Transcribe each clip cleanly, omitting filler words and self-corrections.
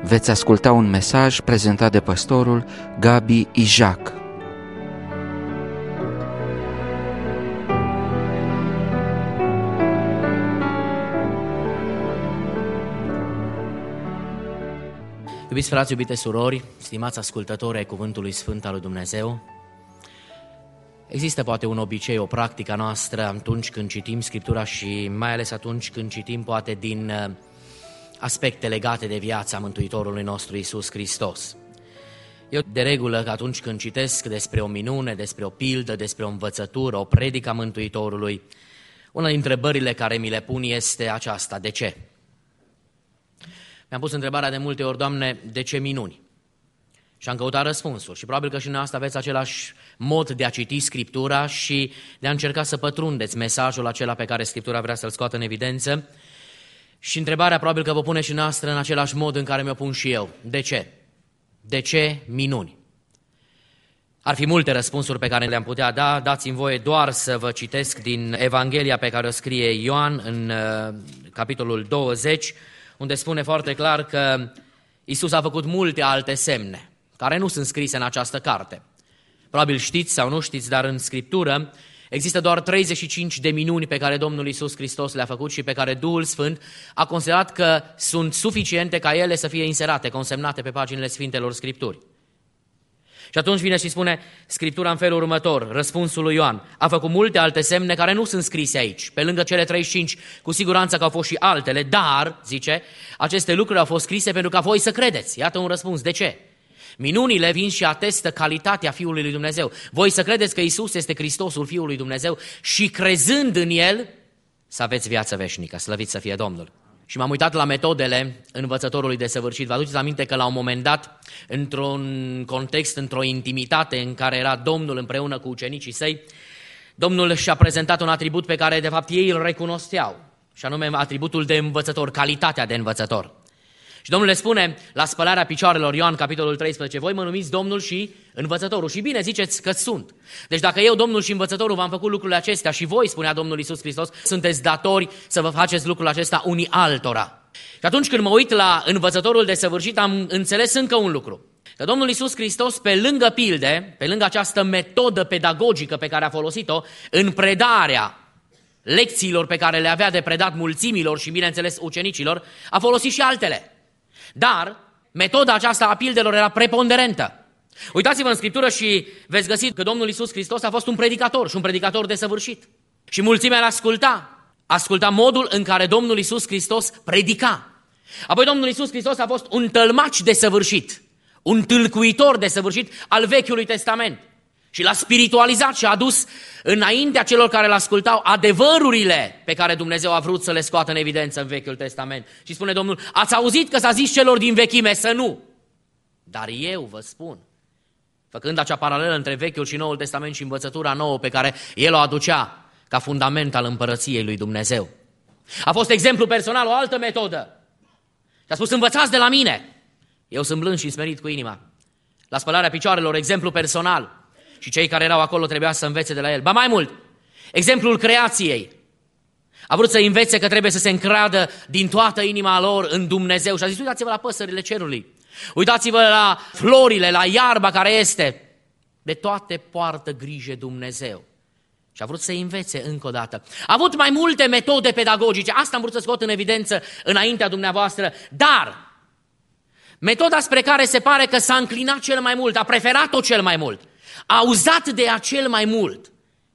veți asculta un mesaj prezentat de pastorul Gabi Ijac. Iubiți frați, iubite surori, stimați ascultători ai Cuvântului Sfânt al lui Dumnezeu, există poate un obicei, o practică noastră atunci când citim Scriptura și mai ales atunci când citim poate din aspecte legate de viața Mântuitorului nostru Iisus Hristos. Eu de regulă că atunci când citesc despre o minune, despre o pildă, despre o învățătură, o predică a Mântuitorului, una dintre întrebările care mi le pun este aceasta: de ce? Mi-am pus întrebarea de multe ori: Doamne, de ce minuni? Și am căutat răspunsul și probabil că și dumneavoastră aveți același mod de a citi Scriptura și de a încerca să pătrundeți mesajul acela pe care Scriptura vrea să-l scoată în evidență. Și întrebarea probabil că vă pune și noastră în același mod în care mi-o pun și eu: de ce? De ce minuni? Ar fi multe răspunsuri pe care le-am putea da, dați-mi voie doar să vă citesc din Evanghelia pe care o scrie Ioan în capitolul 20, unde spune foarte clar că Iisus a făcut multe alte semne, care nu sunt scrise în această carte. Probabil știți sau nu știți, dar în Scriptură există doar 35 de minuni pe care Domnul Iisus Hristos le-a făcut și pe care Duhul Sfânt a considerat că sunt suficiente ca ele să fie inserate, consemnate pe paginile Sfintelor Scripturi. Și atunci vine și spune Scriptura în felul următor, răspunsul lui Ioan: a făcut multe alte semne care nu sunt scrise aici. Pe lângă cele 35, cu siguranță că au fost și altele, dar, zice, aceste lucruri au fost scrise pentru ca voi să credeți. Iată un răspuns. De ce? Minunile vin și atestă calitatea Fiului lui Dumnezeu. Voi să credeți că Iisus este Hristosul Fiul lui Dumnezeu și crezând în El să aveți viață veșnică. Slăvit să fie Domnul! Și m-am uitat la metodele învățătorului desăvârșit. Vă aduceți aminte că la un moment dat, într-un context, într-o intimitate în care era Domnul împreună cu ucenicii săi, Domnul și-a prezentat un atribut pe care de fapt ei îl recunoșteau, și anume atributul de învățător, calitatea de învățător. Și Domnul le spune la spălarea picioarelor, Ioan, capitolul 13, voi mă numiți Domnul și învățătorul. Și bine ziceți că sunt. Deci dacă eu, Domnul și învățătorul, v-am făcut lucrurile acestea și voi, spunea Domnul Iisus Hristos, sunteți datori să vă faceți lucrul acesta unii altora. Și atunci când mă uit la învățătorul desăvârșit, am înțeles încă un lucru. Că Domnul Iisus Hristos, pe lângă pilde, pe lângă această metodă pedagogică pe care a folosit-o în predarea lecțiilor pe care le avea de predat mulțimilor și, bineînțeles, ucenicilor, a folosit și altele. Dar metoda aceasta a pildelor era preponderentă. Uitați-vă în Scriptură și veți găsi că Domnul Iisus Hristos a fost un predicator și un predicator desăvârșit. Și mulțimea asculta modul în care Domnul Iisus Hristos predica. Apoi Domnul Iisus Hristos a fost un tălmaci desăvârșit, un tâlcuitor desăvârșit al Vechiului Testament. Și l-a spiritualizat și a adus înaintea celor care l-ascultau adevărurile pe care Dumnezeu a vrut să le scoată în evidență în Vechiul Testament. Și spune Domnul: ați auzit că s-a zis celor din vechime să nu. Dar eu vă spun, făcând acea paralelă între Vechiul și Noul Testament și învățătura nouă pe care el o aducea ca fundament al împărăției lui Dumnezeu. A fost exemplu personal, o altă metodă. Și a spus: învățați de la mine. Eu sunt blând și smerit cu inima. La spălarea picioarelor, exemplu personal. Și cei care erau acolo trebuia să învețe de la el. Ba mai mult, exemplul creației. A vrut să învețe că trebuie să se încreadă din toată inima lor în Dumnezeu. Și a zis: uitați-vă la păsările cerului. Uitați-vă la florile, la iarba care este. De toate poartă grijă Dumnezeu. Și a vrut să învețe încă o dată. A avut mai multe metode pedagogice. Asta am vrut să scot în evidență înaintea dumneavoastră. Dar metoda spre care se pare că s-a înclinat cel mai mult, a preferat-o cel mai mult, a uzat de ea cel mai mult,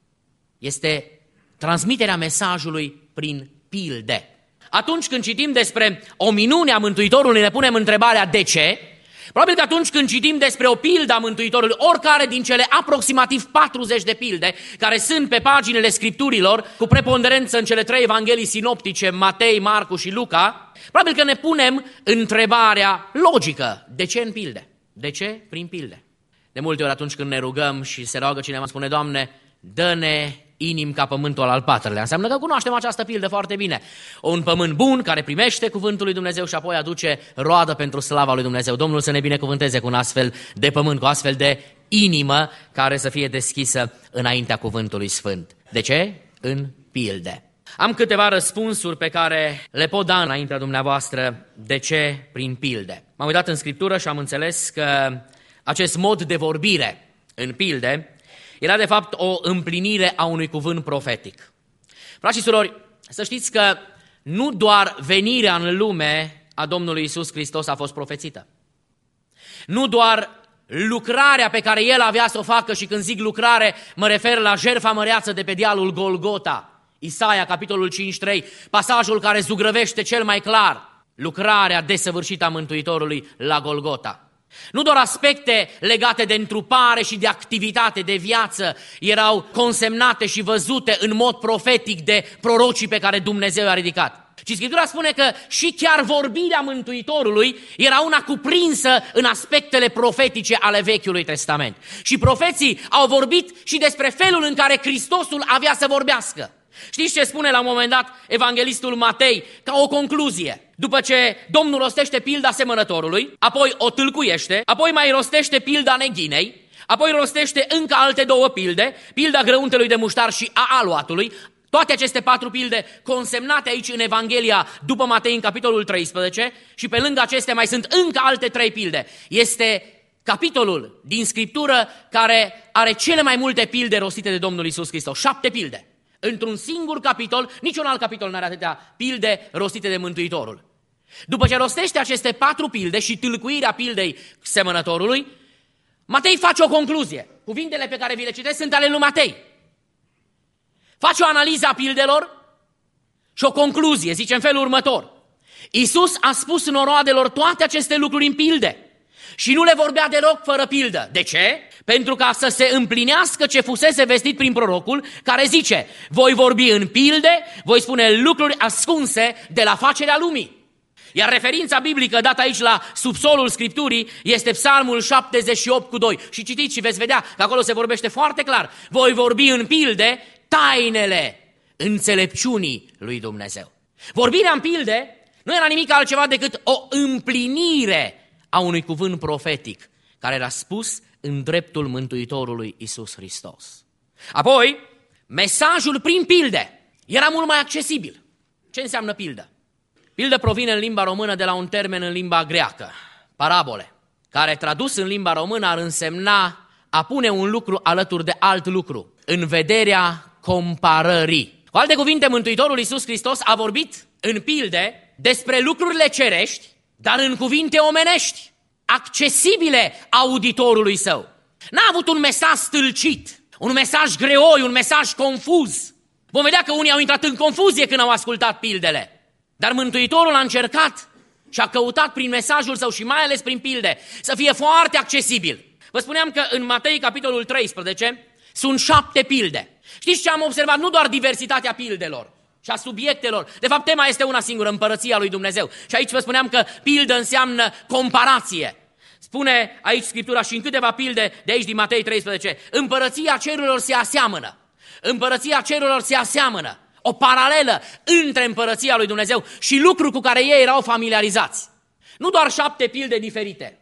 este transmiterea mesajului prin pilde. Atunci când citim despre o minune a Mântuitorului, ne punem întrebarea: de ce? Probabil că atunci când citim despre o pildă a Mântuitorului, oricare din cele aproximativ 40 de pilde care sunt pe paginile Scripturilor, cu preponderență în cele 3 evanghelii sinoptice, Matei, Marcu și Luca, probabil că ne punem întrebarea logică: de ce în pilde? De ce prin pilde? De multe ori atunci când ne rugăm și se roagă cineva, spune: Doamne, dă-ne inim ca pământul al patrulea. Înseamnă că cunoaștem această pildă foarte bine. Un pământ bun care primește cuvântul lui Dumnezeu și apoi aduce roadă pentru slava lui Dumnezeu. Domnul să ne binecuvânteze cu un astfel de pământ, cu astfel de inimă care să fie deschisă înaintea cuvântului sfânt. De ce? În pilde. Am câteva răspunsuri pe care le pot da înaintea dumneavoastră. De ce? Prin pilde. M-am uitat în Scriptură și am înțeles că acest mod de vorbire în pilde era de fapt o împlinire a unui cuvânt profetic. Frați și surori, să știți că nu doar venirea în lume a Domnului Iisus Hristos a fost profețită. Nu doar lucrarea pe care El avea să o facă, și când zic lucrare mă refer la jertfa măreață de pe dealul Golgota, Isaia, capitolul 5:3, pasajul care zugrăvește cel mai clar lucrarea desăvârșită a Mântuitorului la Golgota. Nu doar aspecte legate de întrupare și de activitate, de viață, erau consemnate și văzute în mod profetic de prorocii pe care Dumnezeu i-a ridicat, ci Scriptura spune că și chiar vorbirea Mântuitorului era una cuprinsă în aspectele profetice ale Vechiului Testament. Și profeții au vorbit și despre felul în care Hristosul avea să vorbească. Știți ce spune la un moment dat evanghelistul Matei ca o concluzie? După ce Domnul rostește pilda semănătorului, apoi o tâlcuiește, apoi mai rostește pilda neghinei, apoi rostește încă alte două pilde, pilda grăuntelui de muștar și a aluatului, toate aceste 4 pilde consemnate aici în Evanghelia după Matei în capitolul 13, și pe lângă acestea mai sunt încă alte 3 pilde. Este capitolul din Scriptură care are cele mai multe pilde rostite de Domnul Iisus Hristos, 7 pilde. Într-un singur capitol, niciun alt capitol nu are atâtea pilde rostite de Mântuitorul. După ce rostește aceste 4 pilde și tâlcuirea pildei semănătorului, Matei face o concluzie. Cuvintele pe care vi le citesc sunt ale lui Matei. Face o analiză a pildelor și o concluzie, zice în felul următor. Iisus a spus noroadelor toate aceste lucruri în pilde și nu le vorbea deloc fără pildă. De ce? Pentru ca să se împlinească ce fusese vestit prin prorocul, care zice: voi vorbi în pilde, voi spune lucruri ascunse de la facerea lumii. Iar referința biblică dată aici la subsolul Scripturii este Psalmul 78:2. Și citiți și veți vedea că acolo se vorbește foarte clar: voi vorbi în pilde tainele înțelepciunii lui Dumnezeu. Vorbirea în pilde nu era nimic altceva decât o împlinire a unui cuvânt profetic care era spus în dreptul Mântuitorului Iisus Hristos. Apoi, mesajul prin pilde era mult mai accesibil. Ce înseamnă pildă? Pildă provine în limba română de la un termen în limba greacă, parabole, care tradus în limba română ar însemna a pune un lucru alături de alt lucru, în vederea comparării. Cu alte cuvinte, Mântuitorul Iisus Hristos a vorbit în pilde despre lucrurile cerești, dar în cuvinte omenești, accesibile auditorului său. N-a avut un mesaj stâlcit, un mesaj greoi, un mesaj confuz. Vom vedea că unii au intrat în confuzie când au ascultat pildele. Dar Mântuitorul a încercat și a căutat prin mesajul său și mai ales prin pilde să fie foarte accesibil. Vă spuneam că în Matei, capitolul 13, sunt 7 pilde. Știți ce am observat? Nu doar diversitatea pildelor și a subiectelor. De fapt, tema este una singură: împărăția lui Dumnezeu. Și aici vă spuneam că pildă înseamnă comparație. Spune aici Scriptura și în câteva pilde de aici din Matei 13: împărăția cerurilor se aseamănă. Împărăția cerurilor se aseamănă. O paralelă între împărăția lui Dumnezeu și lucruri cu care ei erau familiarizați. Nu doar 7 pilde diferite,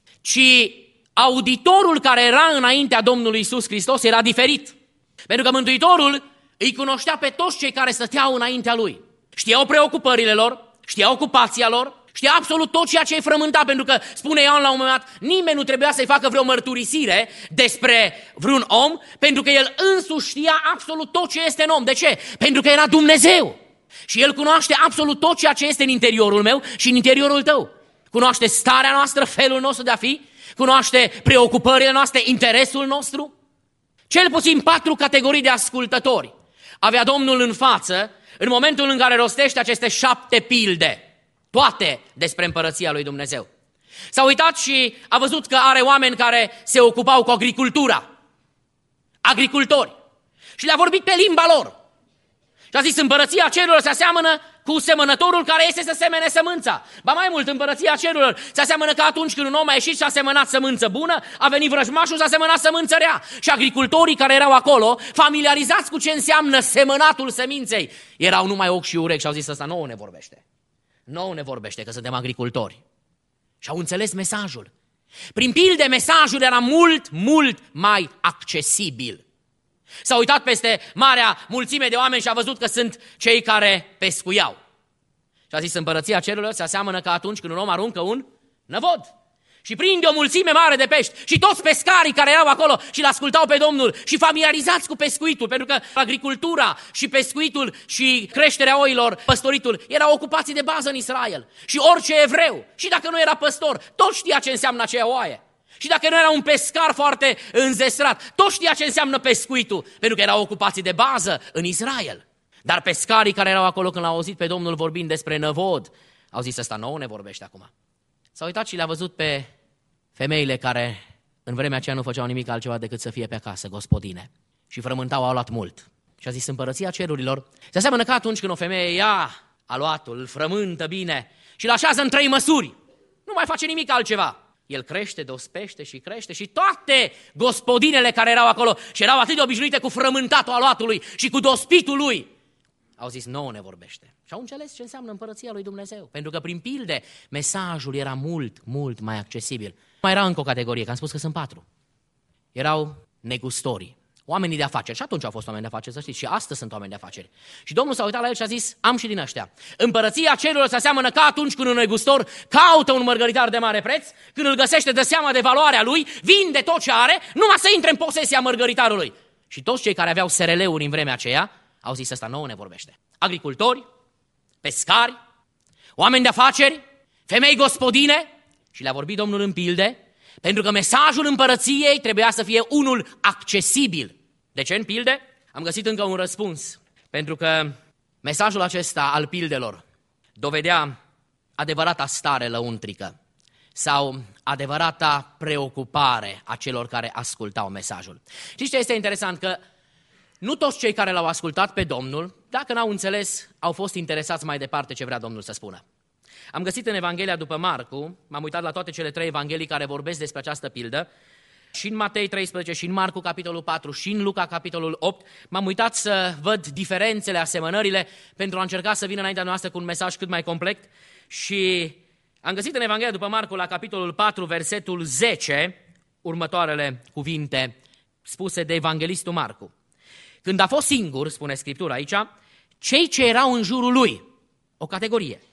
ci auditorul care era înaintea Domnului Iisus Hristos era diferit. Pentru că Mântuitorul îi cunoștea pe toți cei care stăteau înaintea lui. Știau preocupările lor, știau ocupația lor, știa absolut tot ceea ce îi frământa, pentru că, spune Ioan la un moment dat, nimeni nu trebuia să-i facă vreo mărturisire despre vreun om, pentru că el însuși știa absolut tot ce este în om. De ce? Pentru că era Dumnezeu. Și el cunoaște absolut tot ceea ce este în interiorul meu și în interiorul tău. Cunoaște starea noastră, felul nostru de a fi, cunoaște preocupările noastre, interesul nostru. Cel puțin 4 categorii de ascultători avea Domnul în față în momentul în care rostește aceste 7 pilde. Toate despre împărăția lui Dumnezeu. S-a uitat și a văzut că are oameni care se ocupau cu agricultura. Agricultori. Și le-a vorbit pe limba lor. Și a zis: împărăția cerurilor se aseamănă cu semănătorul care este să semene sămânța. Ba mai mult, împărăția cerurilor se aseamănă ca atunci când un om a ieșit și a semănat sămânță bună, a venit vrăjmașul și a semănat sămânță rea. Și agricultorii care erau acolo, familiarizați cu ce înseamnă semănatul seminței, erau numai ochi și urechi și au zis: ăsta nouă ne vorbește. Nouă ne vorbește, că suntem agricultori. Și au înțeles mesajul. Prin pilde, mesajul era mult, mult mai accesibil. S-a uitat peste marea mulțime de oameni și a văzut că sunt cei care pescuiau. Și a zis, împărăția cerurilor se aseamănă ca atunci când un om aruncă un năvod și prinde o mulțime mare de pești. Și toți pescarii care erau acolo și l-ascultau pe Domnul și familiarizați cu pescuitul, pentru că agricultura și pescuitul și creșterea oilor, păstoritul, erau ocupații de bază în Israel. Și orice evreu, și dacă nu era păstor, tot știa ce înseamnă aceea oaie. Și dacă nu era un pescar foarte înzestrat, tot știa ce înseamnă pescuitul, pentru că erau ocupații de bază în Israel. Dar pescarii care erau acolo când l-au auzit pe Domnul vorbind despre năvod, au zis, ăsta nouă ne vorbește acum. S-au uitat și le-a văzut pe femeile care în vremea aceea nu făceau nimic altceva decât să fie pe acasă, gospodine. Și frământau, au luat mult. Și a zis, împărăția cerurilor se aseamănă ca atunci când o femeie ia aluatul, îl frământă bine și îl așează în 3 măsuri. Nu mai face nimic altceva. El crește, dospește și crește și toate gospodinele care erau acolo și erau atât de obișnuite cu frământatul aluatului și cu dospitul lui, au zis, nouă ne vorbește. Și au înțeles ce înseamnă împărăția lui Dumnezeu. Pentru că prin pilde mesajul era mult, mult mai accesibil. Mai era încă o categorie, că am spus că sunt 4. Erau negustorii, oamenii de afaceri. Și atunci au fost oameni de afaceri, să știți, și astăzi sunt oameni de afaceri. Și Domnul s-a uitat la el și a zis, am și din ăștia. Împărăția cerurilor se aseamănă ca atunci când un negustor caută un mărgăritar de mare preț, când îl găsește, dă seama de valoarea lui, vinde tot ce are, numai să intre în posesia mărgăritarului. Și toți cei care aveau SRL-uri în vremea aceea au zis, ăsta nouă ne vorbește. Agricultori, pescari, oameni de afaceri, femei gospodine, și le-a vorbit Domnul în pilde, pentru că mesajul împărăției trebuia să fie unul accesibil. De ce în pilde? Am găsit încă un răspuns. Pentru că mesajul acesta al pildelor dovedea adevărata stare lăuntrică sau adevărata preocupare a celor care ascultau mesajul. Știți ce este interesant? Că nu toți cei care l-au ascultat pe Domnul, dacă n-au înțeles, au fost interesați mai departe ce vrea Domnul să spună. Am găsit în Evanghelia după Marcu, m-am uitat la toate cele 3 evanghelii care vorbesc despre această pildă, și în Matei 13, și în Marcu capitolul 4, și în Luca capitolul 8, m-am uitat să văd diferențele, asemănările, pentru a încerca să vină înaintea noastră cu un mesaj cât mai complet. Și am găsit în Evanghelia după Marcu, la capitolul 4, versetul 10, următoarele cuvinte spuse de evanghelistul Marcu. Când a fost singur, spune Scriptura aici, cei ce erau în jurul lui, o categorie,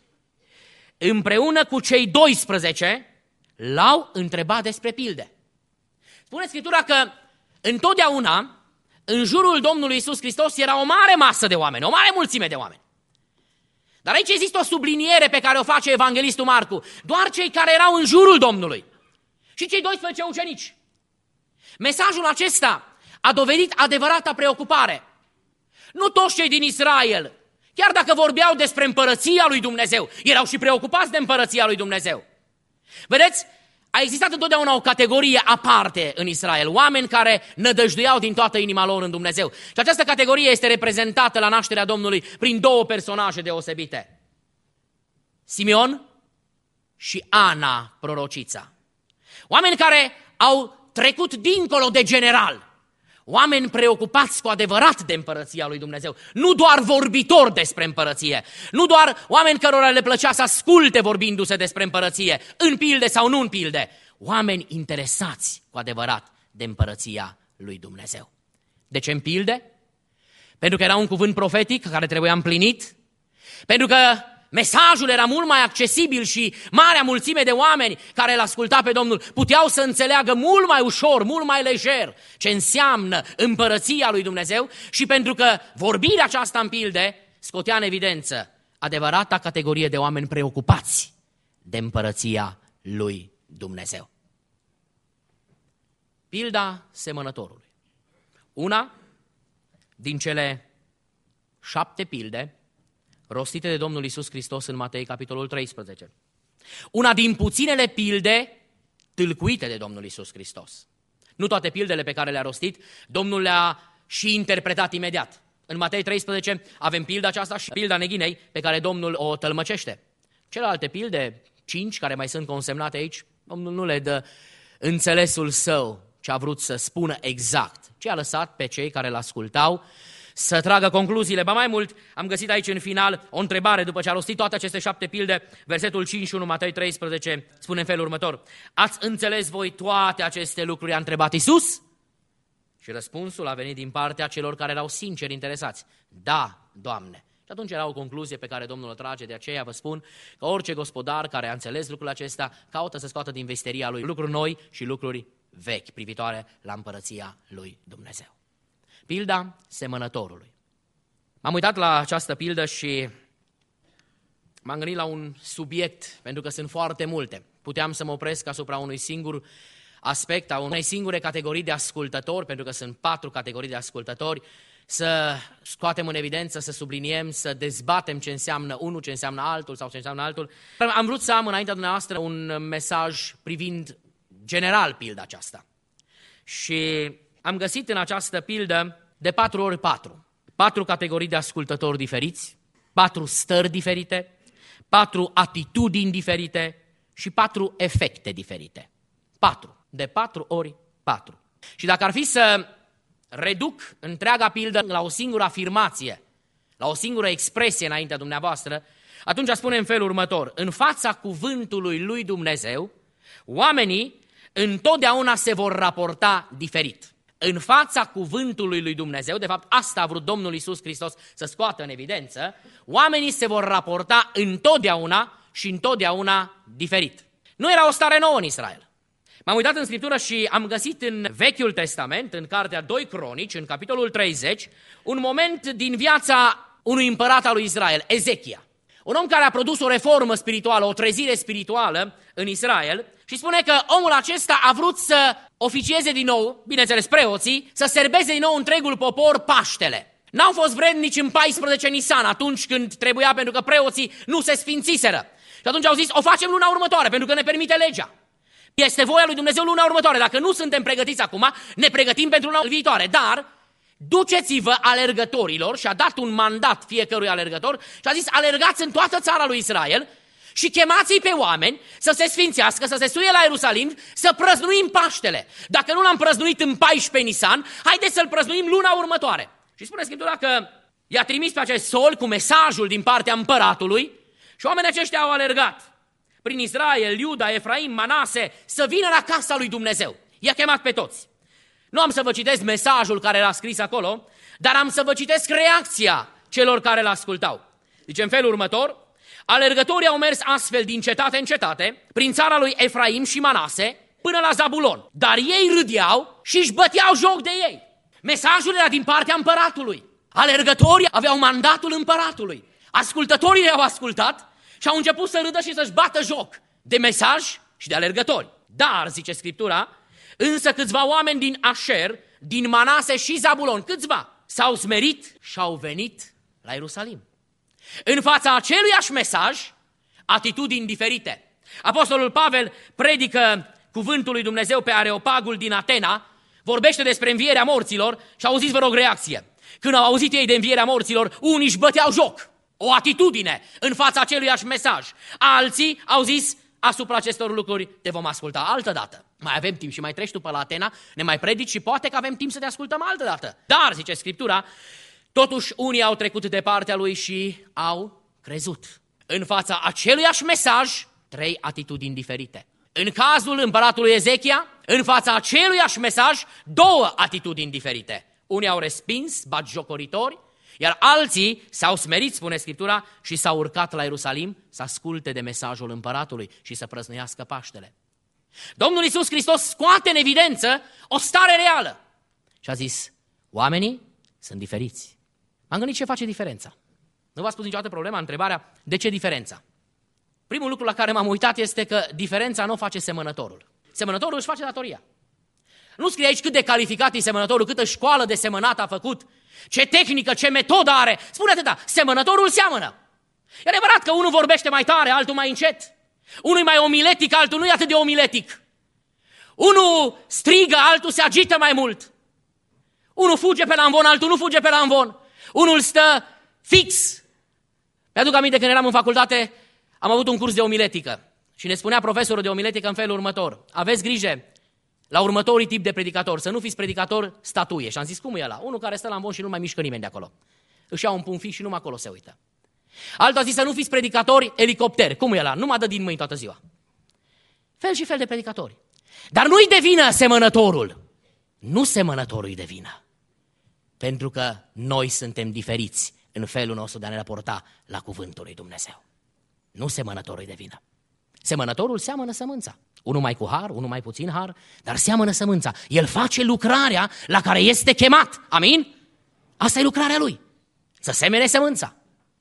împreună cu cei 12, l-au întrebat despre pilde. Spune Scriptura că întotdeauna în jurul Domnului Iisus Hristos era o mare masă de oameni, o mare mulțime de oameni. Dar aici există o subliniere pe care o face evanghelistul Marcu, doar cei care erau în jurul Domnului și cei 12 ucenici. Mesajul acesta a dovedit adevărata preocupare. Nu toți cei din Israel, chiar dacă vorbeau despre împărăția lui Dumnezeu, erau și preocupați de împărăția lui Dumnezeu. Vedeți, a existat întotdeauna o categorie aparte în Israel, oameni care nădăjduiau din toată inima lor în Dumnezeu. Și această categorie este reprezentată la nașterea Domnului prin 2 personaje deosebite. Simeon și Ana, prorocița. Oameni care au trecut dincolo de general. Oameni preocupați cu adevărat de împărăția lui Dumnezeu. Nu doar vorbitori despre împărăție. Nu doar oameni cărora le plăcea să asculte vorbindu-se despre împărăție, în pilde sau nu în pilde. Oameni interesați cu adevărat de împărăția lui Dumnezeu. De ce în pilde? Pentru că era un cuvânt profetic care trebuia împlinit. Pentru că mesajul era mult mai accesibil și marea mulțime de oameni care îl asculta pe Domnul puteau să înțeleagă mult mai ușor, mult mai lejer ce înseamnă împărăția lui Dumnezeu și pentru că vorbirea aceasta în pilde scotea în evidență adevărata categorie de oameni preocupați de împărăția lui Dumnezeu. Pilda semănătorului. Una din cele 7 pilde rostite de Domnul Iisus Hristos în Matei, capitolul 13. Una din puținele pilde tâlcuite de Domnul Iisus Hristos. Nu toate pildele pe care le-a rostit, Domnul le-a și interpretat imediat. În Matei 13 avem pilda aceasta și pilda neghinei pe care Domnul o tălmăcește. Celelalte pilde, 5 care mai sunt consemnate aici, Domnul nu le dă înțelesul său ce a vrut să spună exact, ci a lăsat pe cei care l-ascultau să tragă concluziile. Ba mai mult, am găsit aici în final o întrebare după ce a rostit toate aceste 7 pilde. Versetul 5:1, Matei 13, spune în felul următor. Ați înțeles voi toate aceste lucruri? A întrebat Iisus. Și răspunsul a venit din partea celor care erau sinceri interesați. Da, Doamne. Și atunci era o concluzie pe care Domnul o trage, de aceea vă spun că orice gospodar care a înțeles lucrul acesta caută să scoată din vesteria lui lucruri noi și lucruri vechi privitoare la împărăția lui Dumnezeu. Pilda semănătorului. M-am uitat la această pildă și m-am gândit la un subiect, pentru că sunt foarte multe. Puteam să mă opresc asupra unui singur aspect, a unei singure categorii de ascultători, pentru că sunt 4 categorii de ascultători, să scoatem în evidență, să subliniem, să dezbatem ce înseamnă unul, ce înseamnă altul sau ce înseamnă altul. Am vrut să am înaintea dumneavoastră un mesaj privind general pilda aceasta. Și am găsit în această pildă de 4 ori 4. 4 categorii de ascultători diferiți, 4 stări diferite, 4 atitudini diferite și 4 efecte diferite. 4. De 4 ori 4. Și dacă ar fi să reduc întreaga pildă la o singură afirmație, la o singură expresie înaintea dumneavoastră, atunci spune în felul următor: în fața cuvântului lui Dumnezeu, oamenii întotdeauna se vor raporta diferit. În fața cuvântului lui Dumnezeu, de fapt asta a vrut Domnul Iisus Hristos să scoată în evidență, oamenii se vor raporta întotdeauna și întotdeauna diferit. Nu era o stare nouă în Israel. M-am uitat în Scriptură și am găsit în Vechiul Testament, în cartea 2 Cronici, în capitolul 30, un moment din viața unui împărat al lui Israel, Ezechia. Un om care a produs o reformă spirituală, o trezire spirituală în Israel și spune că omul acesta a vrut să oficieze din nou, bineînțeles preoții, să serbeze din nou întregul popor Paștele. N-au fost vrednici în 14 Nisan, atunci când trebuia, pentru că preoții nu se sfințiseră. Și atunci au zis, o facem luna următoare, pentru că ne permite legea. Este voia lui Dumnezeu luna următoare. Dacă nu suntem pregătiți acum, ne pregătim pentru luna viitoare. Dar duceți-vă alergătorilor, și a dat un mandat fiecărui alergător și a zis, alergați în toată țara lui Israel și chemați-i pe oameni să se sfințească, să se suie la Ierusalim, să prăznuim Paștele. Dacă nu l-am prăznuit în 14 Nisan, haideți să-l prăznuim luna următoare. Și spune Scriptura că i-a trimis pe acest sol cu mesajul din partea împăratului și oamenii aceștia au alergat prin Israel, Iuda, Efraim, Manase, să vină la casa lui Dumnezeu. I-a chemat pe toți. Nu am să vă citesc mesajul care era scris acolo, dar am să vă citesc reacția celor care l-ascultau. Deci în felul următor, alergătorii au mers astfel din cetate în cetate, prin țara lui Efraim și Manase, până la Zabulon. Dar ei râdeau și își băteau joc de ei. Mesajul era din partea împăratului. Alergătorii aveau mandatul împăratului. Ascultătorii le-au ascultat și au început să râdă și să-și bată joc de mesaj și de alergători. Dar, zice Scriptura, însă câțiva oameni din Așer, din Manase și Zabulon, câțiva, s-au smerit și au venit la Ierusalim. În fața aceluiași mesaj, atitudini diferite. Apostolul Pavel predică cuvântul lui Dumnezeu pe Areopagul din Atena, vorbește despre învierea morților și auziți, vă rog, reacție. Când au auzit ei de învierea morților, unii își băteau joc. O atitudine în fața aceluiași mesaj. Alții au zis, asupra acestor lucruri te vom asculta altă dată. Mai avem timp și mai treci tu pe la Atena, ne mai predici și poate că avem timp să te ascultăm altă dată. Dar, zice Scriptura, totuși unii au trecut de partea lui și au crezut. În fața aceluiași mesaj, 3 atitudini diferite. În cazul împăratului Ezechia, în fața aceluiași mesaj, 2 atitudini diferite. Unii au respins, batjocoritori, iar alții s-au smerit, spune Scriptura, și s-au urcat la Ierusalim să asculte de mesajul împăratului și să prăznuiască Paștele. Domnul Iisus Hristos scoate în evidență o stare reală și a zis, oamenii sunt diferiți. M-am gândit ce face diferența. Nu v-a spus niciodată problema, întrebarea, de ce diferența? Primul lucru la care m-am uitat este că diferența nu o face semănătorul. Semănătorul își face datoria. Nu scrie aici cât de calificat e semănătorul, câtă școală de semănat a făcut, ce tehnică, ce metodă are. Spune atâta, semănătorul seamănă. E adevărat că unul vorbește mai tare, altul mai încet. Unul e mai omiletic, altul nu e atât de omiletic. Unul strigă, altul se agită mai mult. Unul fuge pe la amvon, altul nu fuge pe la amvon. Unul stă fix. Mi-aduc aminte când eram în facultate, am avut un curs de omiletică și ne spunea profesorul de omiletică în felul următor. Aveți grijă la următorii tip de predicator, să nu fiți predicator statuie. Și am zis, cum e ăla? Unul care stă la amvon și nu mai mișcă nimeni de acolo. Își ia un pumn fix și numai acolo se uită. Altul a zis să nu fiți predicatori elicopter. Cum e ăla? Nu mă dă din mâini toată ziua. Fel și fel de predicatori. Dar nu-i de vină semănătorul. nu semănătorul de vină. Pentru că noi suntem diferiți în felul nostru de a ne raporta la cuvântul lui Dumnezeu. Nu semănătorul de vină. Semănătorul seamănă sămânța. Unul mai cu har, unul mai puțin har, dar seamănă sămânța. El face lucrarea la care este chemat. Amin? Asta e lucrarea lui. Să semene sămânța.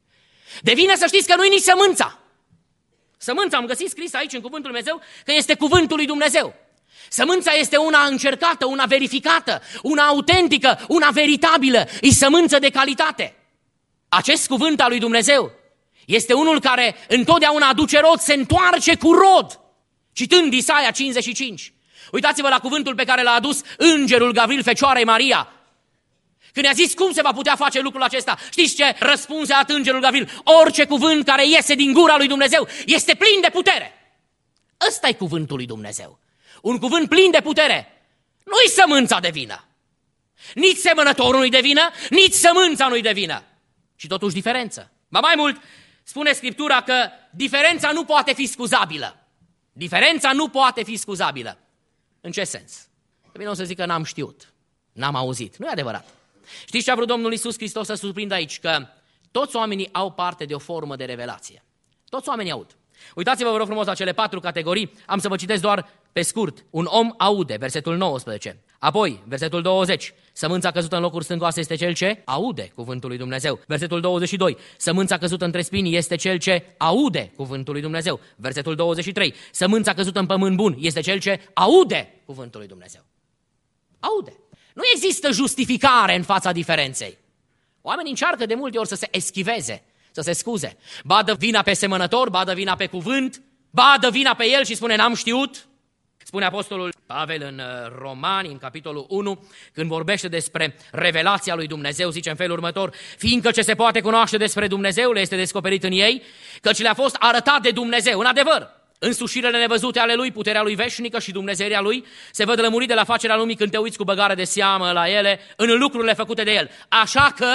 De vină să știți că nu-i nici sămânța. Sămânța, am găsit scris aici în cuvântul Lui Dumnezeu că este cuvântul lui Dumnezeu. Sămânța este una încercată, una verificată, una autentică, una veritabilă. E sămânță de calitate. Acest cuvânt al lui Dumnezeu este unul care întotdeauna aduce rod, se întoarce cu rod. Citând Isaia 55, uitați-vă la cuvântul pe care l-a adus îngerul Gavril Fecioarei Maria. Când i-a zis cum se va putea face lucrul acesta, știți ce răspunse a dat îngerul Gavril? Orice cuvânt care iese din gura lui Dumnezeu este plin de putere. Ăsta e cuvântul lui Dumnezeu. Un cuvânt plin de putere. Nu-i sămânța de vină. Nici semănătorul nu-i de vină, nici sămânța nu-i de vină. Și totuși diferență. Ba mai mult, spune Scriptura că diferența nu poate fi scuzabilă. Diferența nu poate fi scuzabilă. În ce sens? Că bine o să zic că n-am știut, n-am auzit. Nu e adevărat. Știți ce a vrut Domnul Iisus Hristos să surprindă aici? Că toți oamenii au parte de o formă de revelație. Toți oamenii aud. Uitați-vă, vă rog frumos, la cele 4 categorii. Am să vă citesc doar pe scurt. Un om aude, versetul 19. Apoi, versetul 20. Sămânța căzută în locuri stâncoase este cel ce aude cuvântul lui Dumnezeu. Versetul 22. Sămânța căzută între spini este cel ce aude cuvântul lui Dumnezeu. Versetul 23. Sămânța căzută în pământ bun este cel ce aude cuvântul lui Dumnezeu. Aude. Nu există justificare în fața diferenței. Oamenii încearcă de multe ori să se eschiveze, să se scuze. Ba dă vina pe semănător, ba dă vina pe cuvânt, ba dă vina pe el și spune n-am știut. Spune apostolul Pavel în Romani, în capitolul 1, când vorbește despre revelația lui Dumnezeu, zice în felul următor: fiindcă ce se poate cunoaște despre Dumnezeu le este descoperit în ei, căci le-a fost arătat de Dumnezeu. În adevăr, însușirile nevăzute ale lui, puterea lui veșnică și dumnezeirea lui se văd lămurit de la facerea lumii când te uiți cu băgare de seamă la ele, în lucrurile făcute de el. Așa că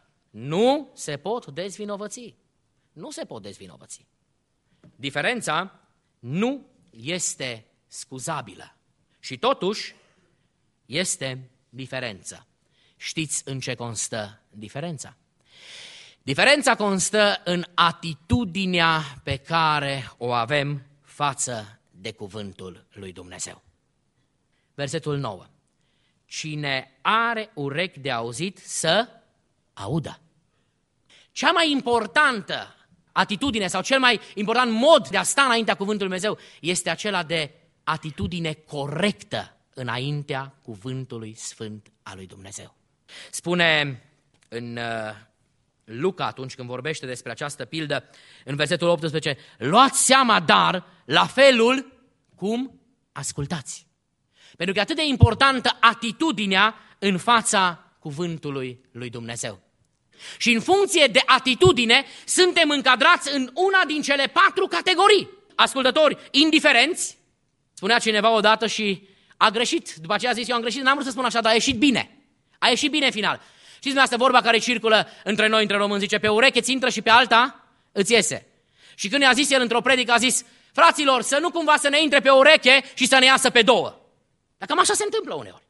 nu se pot dezvinovăți. Nu se pot dezvinovăți. Diferența nu este scuzabilă. Și totuși este diferență. Știți în ce constă diferența? Diferența constă în atitudinea pe care o avem față de cuvântul lui Dumnezeu. Versetul 9. Cine are urechi de auzit să audă. Cea mai importantă atitudine sau cel mai important mod de a sta înaintea cuvântului Dumnezeu este acela de atitudine corectă înaintea cuvântului sfânt al lui Dumnezeu. Spune în Luca, atunci când vorbește despre această pildă, în versetul 18, luați seama, dar, la felul cum ascultați. Pentru că e atât de importantă atitudinea în fața cuvântului lui Dumnezeu. Și în funcție de atitudine, suntem încadrați în una din cele 4 categorii. Ascultători indiferenți, spunea cineva odată și a greșit. După aceea a zis, eu am greșit, n-am vrut să spun așa, dar a ieșit bine. A ieșit bine în final. Știți dumneavoastră vorba care circulă între noi, între români, zice, pe ureche ți intră și pe alta îți iese. Și când i-a zis el într-o predică, a zis, fraților, să nu cumva să ne intre pe ureche și să ne iasă pe 2. Dar cam așa se întâmplă uneori.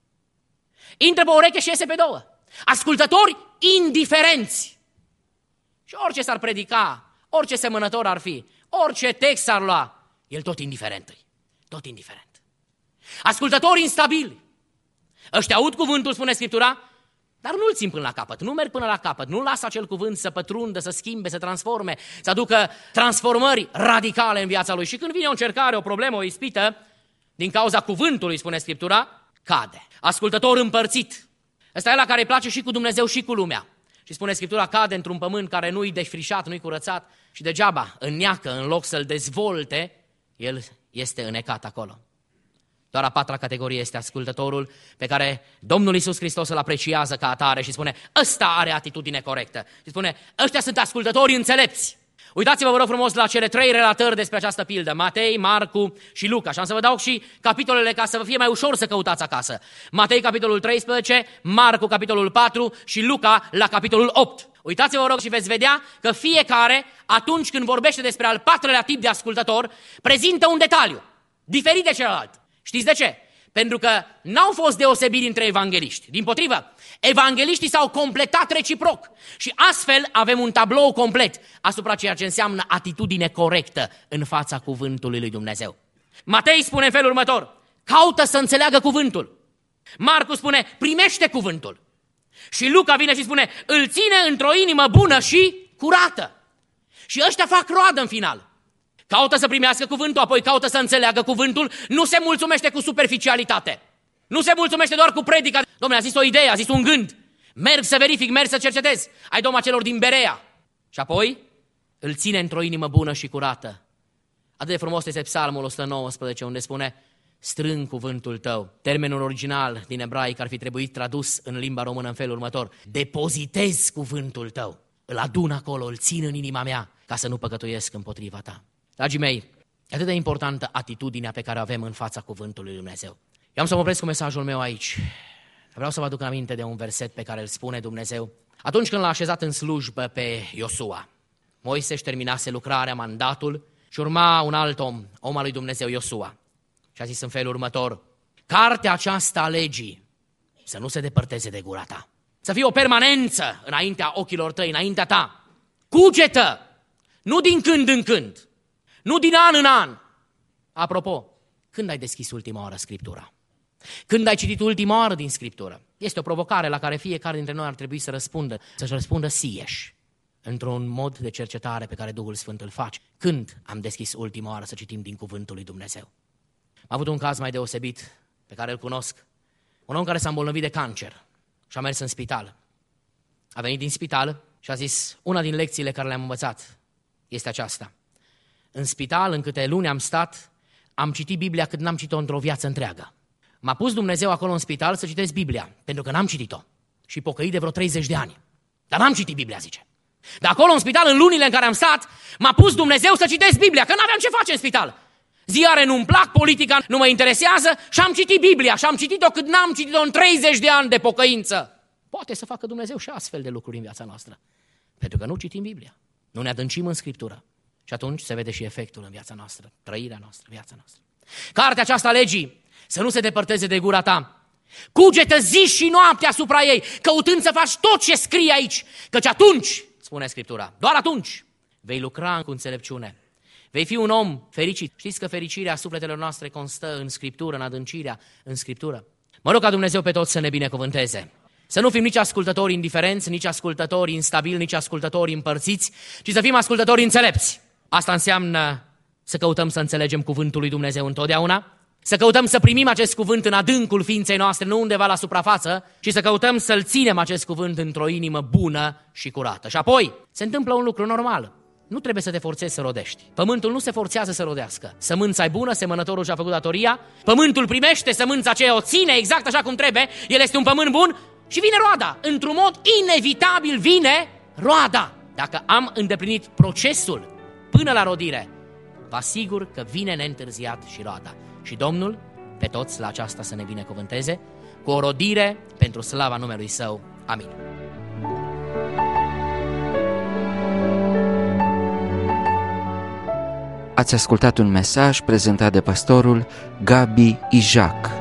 Intră pe ureche și iese pe 2. Ascultători indiferenți. Și orice s-ar predica, orice semănător ar fi, orice text s-ar lua, el tot indiferent. Tot indiferent. Ascultători instabili. Ăștia aud cuvântul, spune Scriptura, dar nu-l țin până la capăt, nu merg până la capăt, nu lasă acel cuvânt să pătrundă, să schimbe, să transforme, să aducă transformări radicale în viața lui. Și când vine o încercare, o problemă, o ispită, din cauza cuvântului, spune Scriptura, cade. Ascultător împărțit. Ăsta e ăla care îi place și cu Dumnezeu și cu lumea. Și spune Scriptura, cade într-un pământ care nu-i defrișat, nu-i curățat și degeaba înneacă, în loc să-l dezvolte, el este înecat acolo. Doar a 4-a categorie este ascultătorul pe care Domnul Iisus Hristos îl apreciază ca atare și spune, ăsta are atitudine corectă. Și spune, ăștia sunt ascultători înțelepți. Uitați-vă, vă rog frumos, la cele 3 relatări despre această pildă, Matei, Marcu și Luca. Și am să vă dau și capitolele ca să vă fie mai ușor să căutați acasă. Matei, capitolul 13, Marcu, capitolul 4 și Luca la capitolul 8. Uitați-vă, vă rog, și veți vedea că fiecare, atunci când vorbește despre al 4-lea tip de ascultător, prezintă un detaliu diferit de celălalt. Știți de ce? Pentru că n-au fost deosebiri între evangeliști. Dimpotrivă, evangeliștii s-au completat reciproc și astfel avem un tablou complet asupra ceea ce înseamnă atitudine corectă în fața cuvântului lui Dumnezeu. Matei spune în felul următor: caută să înțeleagă cuvântul. Marcu spune: primește cuvântul. Și Luca vine și spune: îl ține într-o inimă bună și curată. Și ăștia fac roadă în final. Caută să primească cuvântul, apoi caută să înțeleagă cuvântul, nu se mulțumește cu superficialitate. Nu se mulțumește doar cu predica. Dom'le, a zis o idee, a zis un gând. Merg să verific, merg să cercetez. Ai doma celor din Berea. Și apoi îl ține într-o inimă bună și curată. Atât de frumos este Psalmul 119, unde spune: strâng cuvântul tău. Termenul original din ebraic ar fi trebuit tradus în limba română în felul următor: depozitez cuvântul tău. Îl adun acolo, îl țin în inima mea, ca să nu păcătuiesc împotriva ta. Dragii mei, e atât de importantă atitudinea pe care o avem în fața cuvântului lui Dumnezeu. Eu am să mă opresc cu mesajul meu aici. Vreau să vă aduc aminte de un verset pe care îl spune Dumnezeu atunci când l-a așezat în slujbă pe Iosua. Moise își terminase lucrarea, mandatul, și urma un alt om al lui Dumnezeu, Iosua. Și a zis în felul următor: cartea aceasta a legii să nu se depărteze de gura ta. Să fie o permanență înaintea ochilor tăi, înaintea ta. Cugetă, nu din când în când, nu din an în an. Apropo, când ai deschis ultima oară Scriptura? Când ai citit ultima oară din Scriptură? Este o provocare la care fiecare dintre noi ar trebui să răspundă, să-și răspundă sieși, într-un mod de cercetare pe care Duhul Sfânt îl face. Când am deschis ultima oară să citim din Cuvântul lui Dumnezeu? Am avut un caz mai deosebit pe care îl cunosc. Un om care s-a îmbolnăvit de cancer și a mers în spital. A venit din spital și a zis: una din lecțiile care le-am învățat este aceasta. În spital, în câte luni am stat, am citit Biblia cât n-am citit-o într-o viață întreagă. M-a pus Dumnezeu acolo în spital să citesc Biblia, pentru că n-am citit-o. Și pocăit de vreo 30 de ani. Dar n-am citit Biblia, zice. Dar acolo în spital, în lunile în care am stat, m-a pus Dumnezeu să citesc Biblia, că n-aveam ce face în spital. Ziare nu-mi plac, politica nu mă interesează și am citit Biblia și am citit-o cât n-am citit-o în 30 de ani de pocăință. Poate să facă Dumnezeu și astfel de lucruri în viața noastră. Pentru că nu citim Biblia, nu ne adâncim în Scriptură. Și atunci se vede și efectul în viața noastră, trăirea noastră, viața noastră. Cartea aceasta a legii să nu se depărteze de gura ta. Cugetă zi și noapte asupra ei, căutând să faci tot ce scrie aici, căci atunci, spune Scriptura, doar atunci vei lucra cu înțelepciune. Vei fi un om fericit. Știți că fericirea sufletelor noastre constă în Scriptură, în adâncirea în Scriptură. Mă rog ca Dumnezeu pe toți să ne binecuvânteze. Să nu fim nici ascultători indiferenți, nici ascultători instabili, nici ascultători împărțiți, ci să fim ascultători înțelepți. Asta înseamnă să căutăm să înțelegem cuvântul lui Dumnezeu întotdeauna, să căutăm să primim acest cuvânt în adâncul ființei noastre, nu undeva la suprafață, ci să căutăm să-l ținem acest cuvânt într-o inimă bună și curată. Și apoi se întâmplă un lucru normal. Nu trebuie să te forțezi să rodești. Pământul nu se forțează să rodească. Sămânța e bună, semănătorul și-a făcut datoria, pământul primește sămânța aceea, o ține exact așa cum trebuie, el este un pământ bun și vine roada. Într-un mod inevitabil vine roada. Dacă am îndeplinit procesul până la rodire, vă asigur că vine neîntârziat și roada. Și Domnul pe toți la aceasta să ne binecuvânteze cu o rodire pentru slava numelui Său. Amin. Ați ascultat un mesaj prezentat de pastorul Gabi Ijac.